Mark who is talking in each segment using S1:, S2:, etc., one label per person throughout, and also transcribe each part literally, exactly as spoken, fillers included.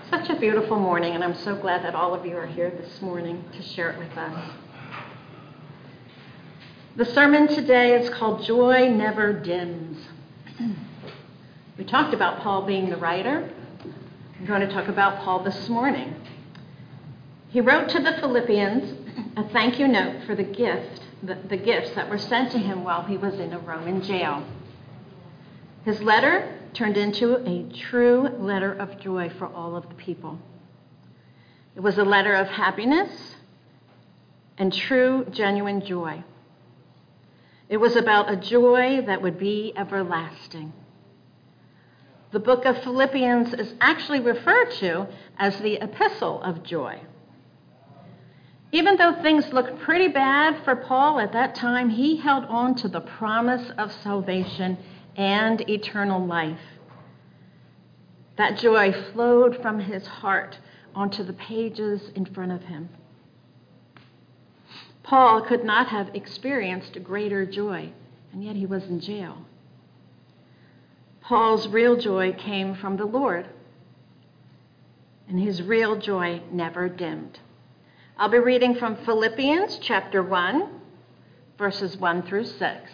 S1: Such a beautiful morning, and I'm so glad that all of you are here this morning to share it with us. The sermon today is called Joy Never Dims. We talked about Paul being the writer. I'm going to talk about Paul this morning. He wrote to the Philippians a thank you note for the gift, the, the gifts that were sent to him while he was in a Roman jail. His letter turned into a true letter of joy for all of the people. It was a letter of happiness and true, genuine joy. It was about a joy that would be everlasting. The book of Philippians is actually referred to as the Epistle of Joy. Even though things looked pretty bad for Paul at that time, he held on to the promise of salvation and eternal life. That joy flowed from his heart onto the pages in front of him. Paul could not have experienced greater joy, and yet he was in jail. Paul's real joy came from the Lord, and his real joy never dimmed. I'll be reading from Philippians chapter one, verses one through six.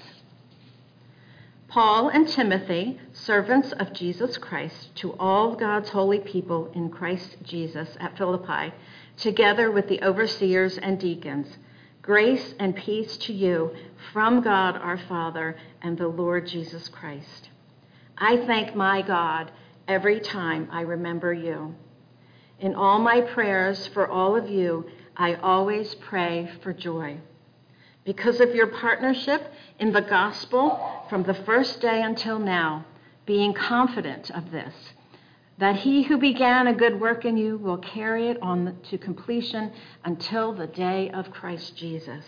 S1: Paul and Timothy, servants of Jesus Christ, to all God's holy people in Christ Jesus at Philippi, together with the overseers and deacons, grace and peace to you from God our Father and the Lord Jesus Christ. I thank my God every time I remember you. In all my prayers for all of you, I always pray for joy, because of your partnership in the gospel from the first day until now, being confident of this, that he who began a good work in you will carry it on to completion until the day of Christ Jesus.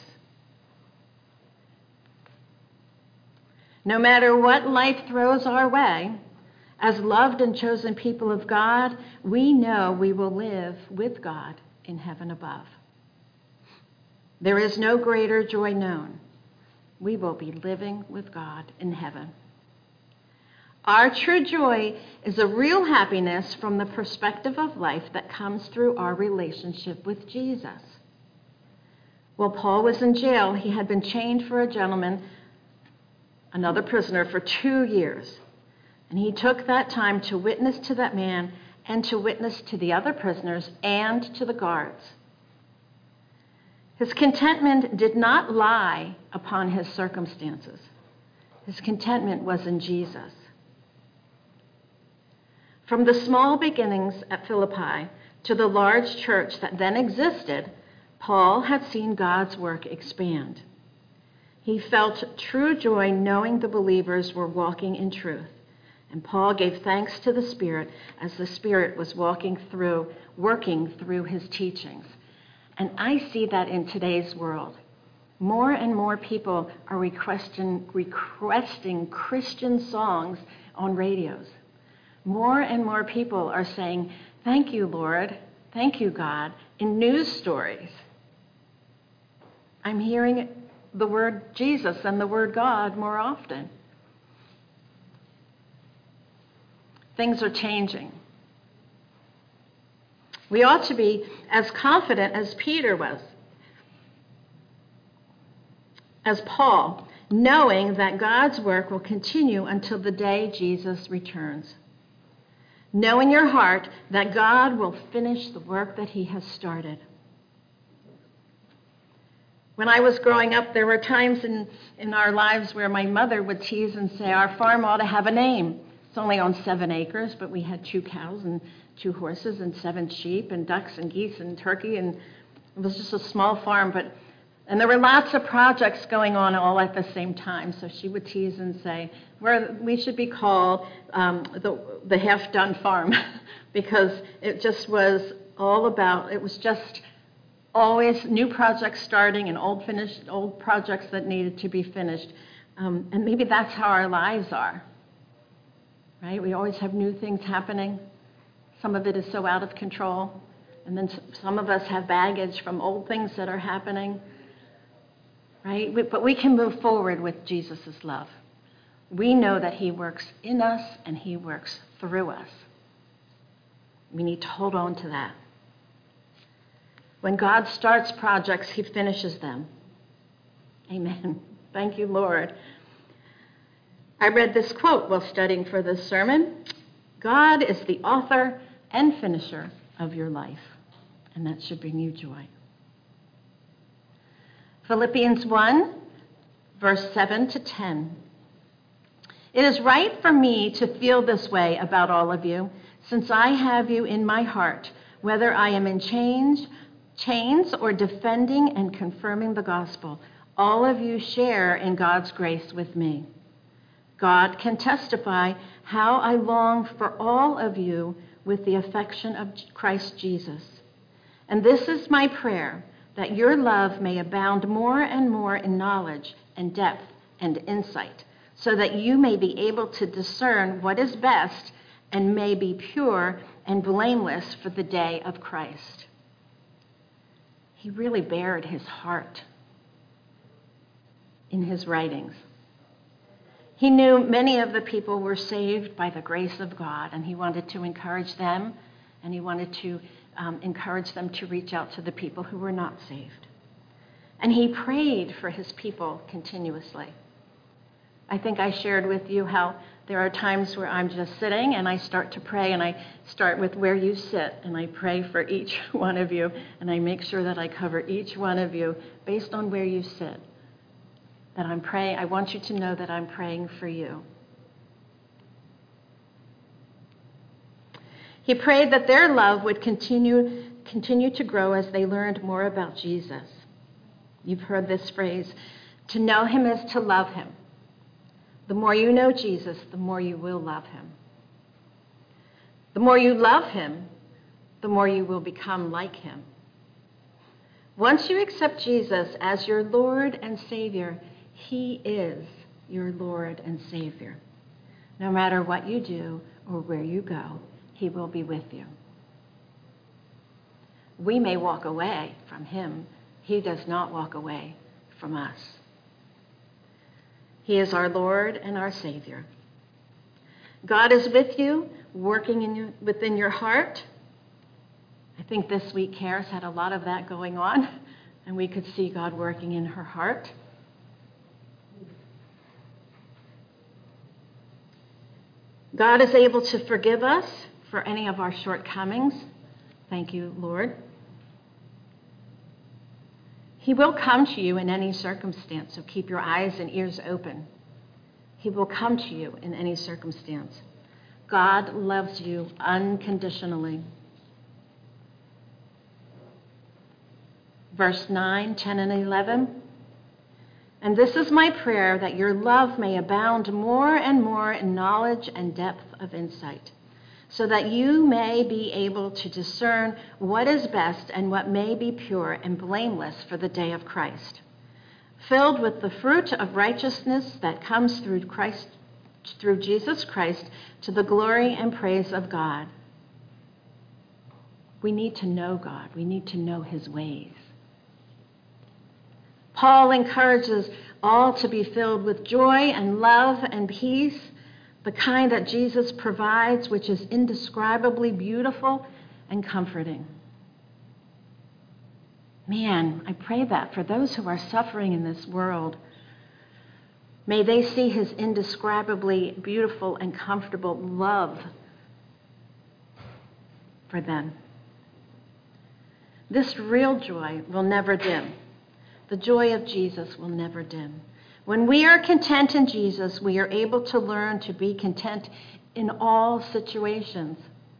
S1: No matter what life throws our way, as loved and chosen people of God, we know we will live with God in heaven above. There is no greater joy known. We will be living with God in heaven. Our true joy is a real happiness from the perspective of life that comes through our relationship with Jesus. While Paul was in jail, he had been chained for a gentleman, another prisoner, for two years. And he took that time to witness to that man and to witness to the other prisoners and to the guards. His contentment did not lie upon his circumstances. His contentment was in Jesus. From the small beginnings at Philippi to the large church that then existed, Paul had seen God's work expand. He felt true joy knowing the believers were walking in truth. And Paul gave thanks to the Spirit as the Spirit was walking through, working through his teachings. And I see that in today's world. More and more people are requesting, requesting Christian songs on radios. More and more people are saying, thank you, Lord, thank you, God, in news stories. I'm hearing the word Jesus and the word God more often. Things are changing. We ought to be as confident as Peter was, as Paul, knowing that God's work will continue until the day Jesus returns. Know in your heart that God will finish the work that he has started. When I was growing up, there were times in, in our lives where my mother would tease and say, our farm ought to have a name. It's only on seven acres, but we had two cows and two horses and seven sheep and ducks and geese and turkey, and it was just a small farm. But and there were lots of projects going on all at the same time. So she would tease and say, "Where we should be called um, the the half-done farm," because it just was all about. It was just always new projects starting and old finished old projects that needed to be finished. Um, and maybe that's how our lives are. Right? We always have new things happening. Some of it is so out of control. And then some of us have baggage from old things that are happening. Right? But we can move forward with Jesus' love. We know that he works in us and he works through us. We need to hold on to that. When God starts projects, he finishes them. Amen. Thank you, Lord. I read this quote while studying for this sermon. God is the author and finisher of your life, and that should bring you joy. Philippians one, verse seven to ten. It is right for me to feel this way about all of you, since I have you in my heart, whether I am in chains, chains or defending and confirming the gospel. All of you share in God's grace with me. God can testify how I long for all of you with the affection of Christ Jesus. And this is my prayer, that your love may abound more and more in knowledge and depth and insight, so that you may be able to discern what is best and may be pure and blameless for the day of Christ. He really bared his heart in his writings. He knew many of the people were saved by the grace of God, and he wanted to encourage them, and he wanted to um, encourage them to reach out to the people who were not saved. And he prayed for his people continuously. I think I shared with you how there are times where I'm just sitting and I start to pray, and I start with where you sit, and I pray for each one of you, and I make sure that I cover each one of you based on where you sit. That I'm praying, I want you to know that I'm praying for you. He prayed that their love would continue, continue to grow as they learned more about Jesus. You've heard this phrase, to know him is to love him. The more you know Jesus, the more you will love him. The more you love him, the more you will become like him. Once you accept Jesus as your Lord and Savior, he is your Lord and Savior. No matter what you do or where you go, he will be with you. We may walk away from him. He does not walk away from us. He is our Lord and our Savior. God is with you, working in you, within your heart. I think this week Karis had a lot of that going on, and we could see God working in her heart. God is able to forgive us for any of our shortcomings. Thank you, Lord. He will come to you in any circumstance, so keep your eyes and ears open. He will come to you in any circumstance. God loves you unconditionally. Verse nine, ten, and eleven. And this is my prayer, that your love may abound more and more in knowledge and depth of insight, so that you may be able to discern what is best and what may be pure and blameless for the day of Christ, filled with the fruit of righteousness that comes through Christ, through Jesus Christ, to the glory and praise of God. We need to know God. We need to know his ways. Paul encourages all to be filled with joy and love and peace, the kind that Jesus provides, which is indescribably beautiful and comforting. Man, I pray that for those who are suffering in this world, may they see his indescribably beautiful and comfortable love for them. This real joy will never dim. The joy of Jesus will never dim. When we are content in Jesus, we are able to learn to be content in all situations.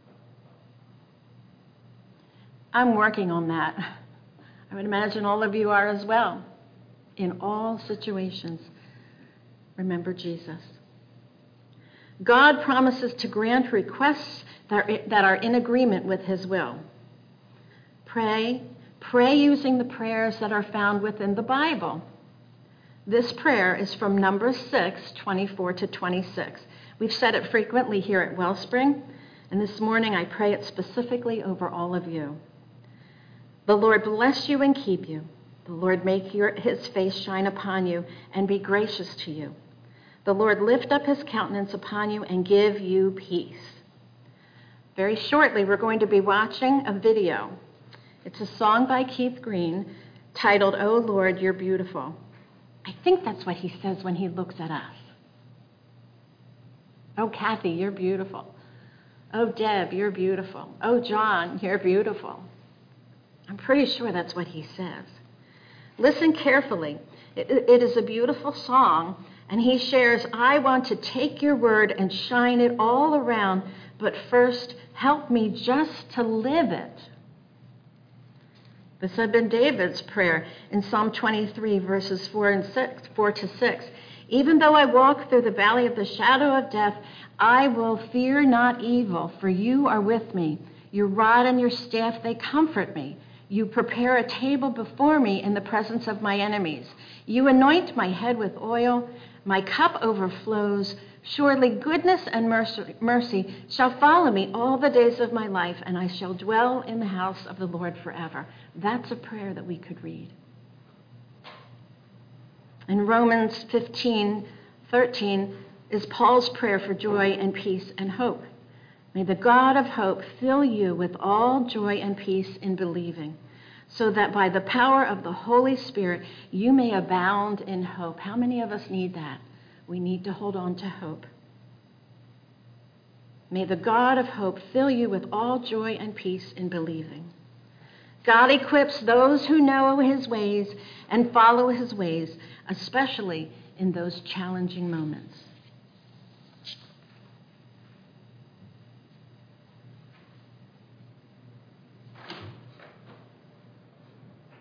S1: I'm working on that. I would imagine all of you are as well. In all situations, remember Jesus. God promises to grant requests that are in agreement with his will. Pray. Pray using the prayers that are found within the Bible. This prayer is from Numbers six, twenty-four to twenty-six. We've said it frequently here at Wellspring, and this morning I pray it specifically over all of you. The Lord bless you and keep you. The Lord make your, his face shine upon you and be gracious to you. The Lord lift up his countenance upon you and give you peace. Very shortly, we're going to be watching a video. It's a song by Keith Green titled, "Oh Lord, You're Beautiful." I think that's what he says when he looks at us. Oh, Kathy, you're beautiful. Oh, Deb, you're beautiful. Oh, John, you're beautiful. I'm pretty sure that's what he says. Listen carefully. It, it is a beautiful song, and he shares, "I want to take your word and shine it all around, but first help me just to live it." This had been David's prayer in Psalm twenty-three, verses four and six, four to six. "Even though I walk through the valley of the shadow of death, I will fear not evil, for you are with me. Your rod and your staff, they comfort me. You prepare a table before me in the presence of my enemies. You anoint my head with oil. My cup overflows. Surely goodness and mercy shall follow me all the days of my life, and I shall dwell in the house of the Lord forever." That's a prayer that we could read. In Romans fifteen thirteen is Paul's prayer for joy and peace and hope. "May the God of hope fill you with all joy and peace in believing, so that by the power of the Holy Spirit you may abound in hope." How many of us need that? We need to hold on to hope. "May the God of hope fill you with all joy and peace in believing." God equips those who know his ways and follow his ways, especially in those challenging moments.